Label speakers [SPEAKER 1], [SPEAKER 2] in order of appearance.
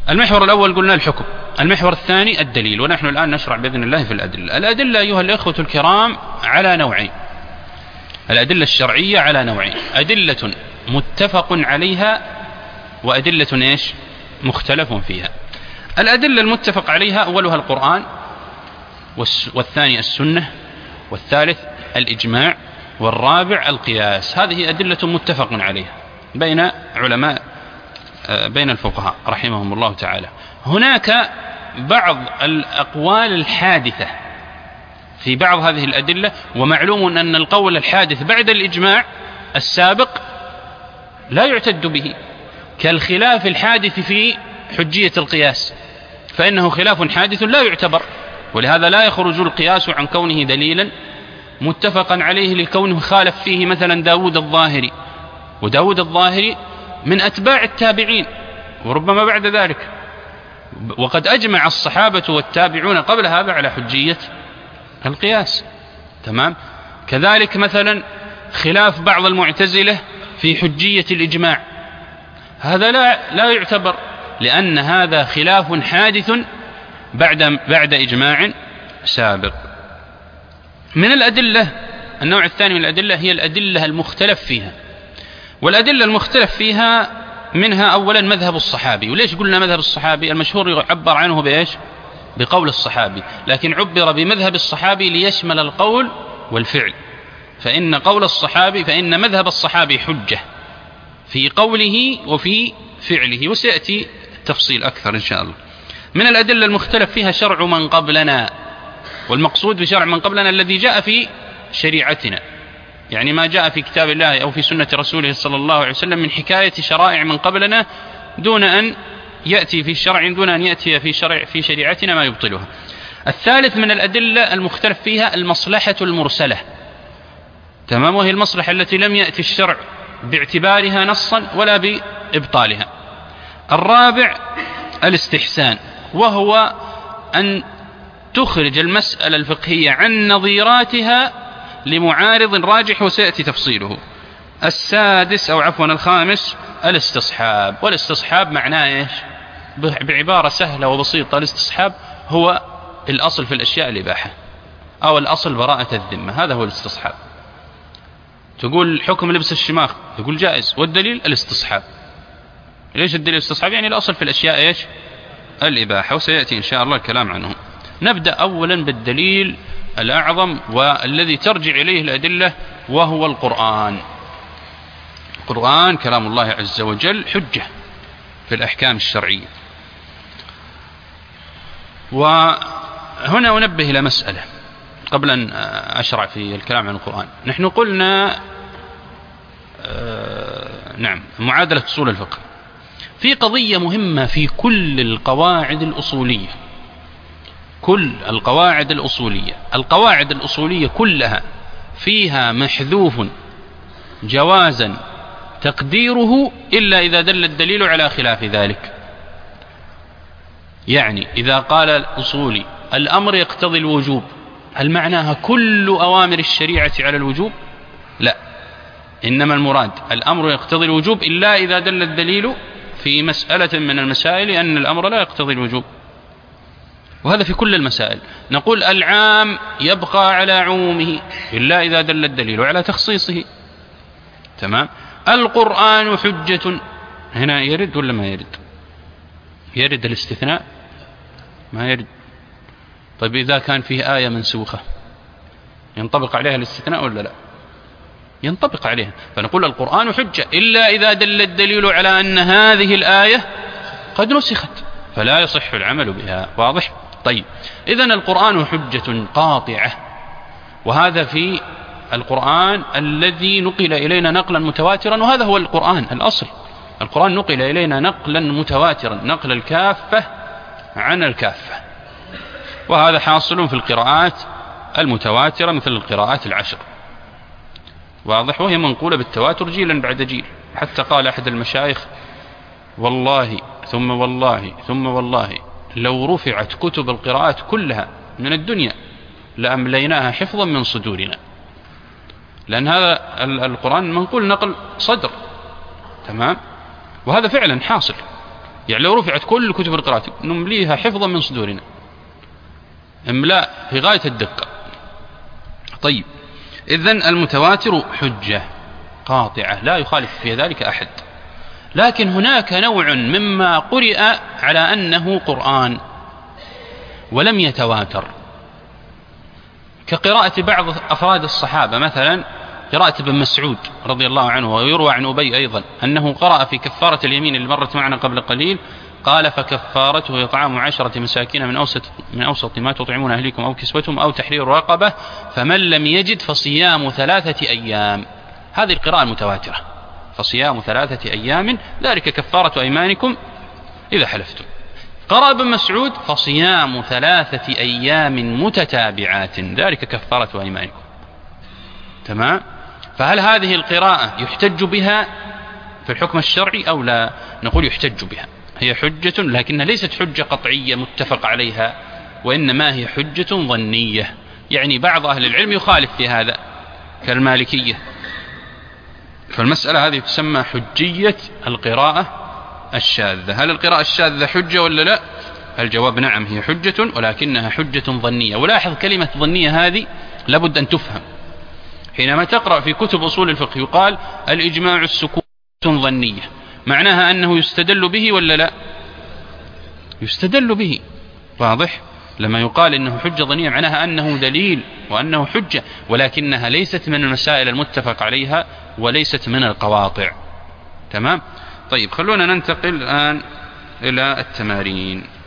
[SPEAKER 1] المحور الأول قلنا الحكم، المحور الثاني الدليل، ونحن الآن نشرع بإذن الله في الأدلة. الأدلة أيها الإخوة الكرام على نوعين، الأدلة الشرعية على نوعين: أدلة متفق عليها وأدلة إيش؟ مختلف فيها. الأدلة المتفق عليها أولها القرآن، والثاني السنة، والثالث الإجماع، والرابع القياس. هذه أدلة متفق عليها بين علماء بين الفقهاء رحمهم الله تعالى. هناك بعض الأقوال الحادثة في بعض هذه الأدلة، ومعلوم أن القول الحادث بعد الإجماع السابق لا يعتد به، كالخلاف الحادث في حجية القياس، فإنه خلاف حادث لا يعتبر، ولهذا لا يخرج القياس عن كونه دليلا متفقا عليه لكونه خالف فيه مثلا داود الظاهري، وداود الظاهري من أتباع التابعين وربما بعد ذلك، وقد أجمع الصحابة والتابعون قبل هذا على حجية القياس. تمام. كذلك مثلا خلاف بعض المعتزلة في حجية الإجماع، هذا لا يعتبر، لأن هذا خلاف حادث بعد إجماع سابق. من الأدلة النوع الثاني من الأدلة هي الأدلة المختلف فيها، والأدلة المختلف فيها منها أولا مذهب الصحابي. وليش قلنا مذهب الصحابي؟ المشهور يعبر عنه بإيش؟ بقول الصحابي، لكن عبر بمذهب الصحابي ليشمل القول والفعل، فإن مذهب الصحابي حجة في قوله وفي فعله، وسيأتي التفصيل أكثر إن شاء الله. من الأدلة المختلف فيها شرع من قبلنا، والمقصود بشرع من قبلنا الذي جاء في شريعتنا، يعني ما جاء في كتاب الله أو في سنة رسوله صلى الله عليه وسلم من حكاية شرائع من قبلنا دون أن يأتي في شريعتنا ما يبطلها. الثالث من الأدلة المختلف فيها المصلحة المرسلة، تمام، وهي المصلحة التي لم يأتي الشرع باعتبارها نصا ولا بإبطالها. الرابع الاستحسان، وهو أن تخرج المسألة الفقهية عن نظيراتها لمعارض راجح، وسيأتي تفصيله. الخامس الاستصحاب، والاستصحاب معناه إيش؟ بعبارة سهلة وبسيطة، الاستصحاب هو الأصل في الأشياء الإباحة، أو الأصل براءة الذمة، هذا هو الاستصحاب. تقول حكم لبس الشماغ، تقول جائز، والدليل الاستصحاب. ليش الدليل الاستصحاب؟ يعني الأصل في الأشياء إيش؟ الإباحة، وسيأتي إن شاء الله الكلام عنه. نبدأ أولا بالدليل الأعظم والذي ترجع إليه الأدلة، وهو القرآن. القرآن كلام الله عز وجل حجة في الأحكام الشرعية. وهنا أنبه إلى مسألة قبل أن أشرع في الكلام عن القرآن. نحن قلنا معادلة أصول الفقه في قضية مهمة في كل القواعد الأصولية، القواعد الأصولية كلها فيها محذوف جوازا تقديره إلا إذا دل الدليل على خلاف ذلك. يعني إذا قال الأصولي الأمر يقتضي الوجوب، هل معناها كل أوامر الشريعة على الوجوب؟ لا، إنما المراد الأمر يقتضي الوجوب إلا إذا دل الدليل في مسألة من المسائل أن الأمر لا يقتضي الوجوب، وهذا في كل المسائل. نقول العام يبقى على عمومه إلا إذا دل الدليل على تخصيصه. تمام. القرآن حجة، هنا يرد ولا ما يرد؟ يرد الاستثناء؟ ما يرد. طيب إذا كان فيه آية منسوخة ينطبق عليها الاستثناء ولا لا؟ ينطبق عليها. فنقول القرآن حجة إلا إذا دل الدليل على أن هذه الآية قد نسخت، فلا يصح العمل بها. واضح؟ طيب، إذن القرآن حجة قاطعة، وهذا في القرآن الذي نقل إلينا نقلا متواترا، وهذا هو القرآن الأصل. القرآن نقل إلينا نقلا متواترا، نقل الكافة عن الكافة، وهذا حاصل في القراءات المتواترة مثل القراءات العشر. واضح؟ وهي منقولة بالتواتر جيلا بعد جيل، حتى قال أحد المشايخ: والله ثم والله ثم والله لو رفعت كتب القراءات كلها من الدنيا لأمليناها حفظا من صدورنا، لأن هذا القرآن منقول نقل صدر. تمام. وهذا فعلا حاصل، يعني لو رفعت كل كتب القراءة نمليها حفظا من صدورنا، إملاء في غاية الدقة. طيب، إذن المتواتر حجة قاطعة لا يخالف في ذلك أحد. لكن هناك نوع مما قرئ على أنه قرآن ولم يتواتر، كقراءة بعض أفراد الصحابة، مثلا قراءة ابن مسعود رضي الله عنه، ويروى عن أبي أيضا أنه قرأ في كفارة اليمين اللي مرت معنا قبل قليل، قال فكفارته إطعام 10 مساكين من أوسط ما تطعمون أهليكم أو كسوتهم أو تحرير رقبة، فمن لم يجد فصيام 3 أيام. هذه القراءة المتواترة، فصيام 3 أيام ذلك كفارة أيمانكم إذا حلفتم. قرأ ابن مسعود فصيام 3 أيام متتابعات ذلك كفارة أيمانكم. تمام؟ فهل هذه القراءة يحتج بها في الحكم الشرعي أو لا؟ نقول يحتج بها، هي حجة لكنها ليست حجة قطعية متفق عليها، وإنما هي حجة ظنية. يعني بعض أهل العلم يخالف في هذا كالمالكية، فالمسألة هذه تسمى حجية القراءة الشاذة. هل القراءة الشاذة حجة ولا لا؟ الجواب نعم، هي حجة ولكنها حجة ظنية. ولاحظ كلمة ظنية هذه لابد أن تفهم. حينما تقرأ في كتب أصول الفقه يقال الإجماع السكوت ظنية، معناها أنه يستدل به ولا لا؟ يستدل به، واضح؟ لما يقال إنه حجة ظنية معناها أنه دليل وأنه حجة، ولكنها ليست من المسائل المتفق عليها وليست من القواطع. تمام؟ طيب، خلونا ننتقل الآن إلى التمارين.